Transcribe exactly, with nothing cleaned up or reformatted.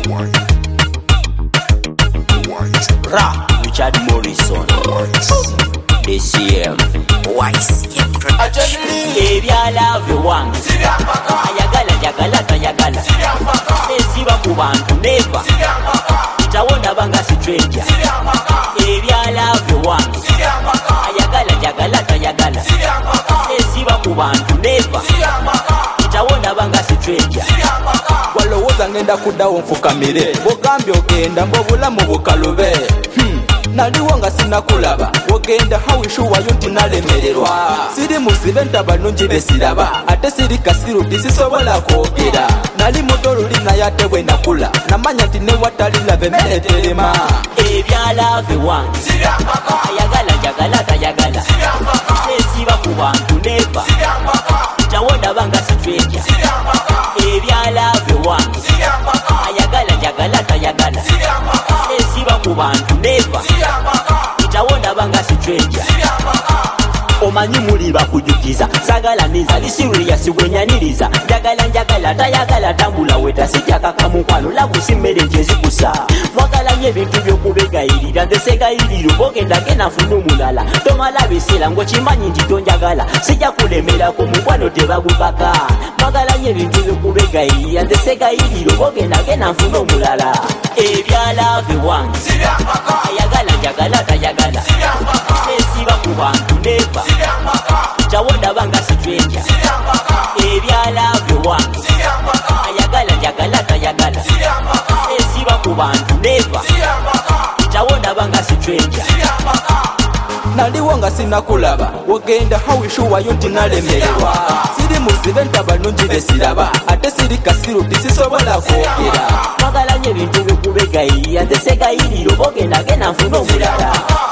Ra Richard Morrison D C M Wise ebyala wange ayagala jagala tayagala esiba ku bantu neva tawona banga stranger ebyala wange ayagala jagala tayagala esiba ku bantu neva tawona banga stranger walowooza ngenda kuddawo nfukamire bogambye ogenda ng'obulamu bukalube hmm. naliwo nga sinakulaba ogenda hawishuwayo nti nalemererwa siri muzibe ntaba nungi besiraba ate siri kasiruti sisobola kwogera nali muto luli naye ate bwe nakula namanya nti newatalilabe emmere terema ebyalave wange ayagala jagala tayagala esiba ku bantu neva tawona banga stranger ebyalave wange ayagala jagala tayagala esiba ku bantu neva tawona banga stranger omanyi muli bakujukiza sagala niza lisiruli yasigwenyaniriza njagala njagala tayagala tambula weta sijakaka mukwano labusi mmere njezikusa mwagala nye ebintu byokubegayirira ndesegayiriro bogendage nafuna omulala tomala biseera ng'okimanyi nti tonjagala sijja kulemerako mukwano tebagukaka mwagala nye ebintu byokubegayirira ndesegayiriro bogendage nafuna omulala ebyalave wange ayagala njagala tayagala esiba ku bantu neva tawona banga stranger ebyalave wange ayagala jagala tayagala esiba ku bantu neva tawona banga stranger naliwo nga sinakulaba ogenda hawishuwayo nti nalemererwa siri muzibe ntaba nungi besiraba ate siri kasiruti sisobola kwogera mwagala nye ebintu byokubegayirira nze segayiriro bogendage nafuna omulala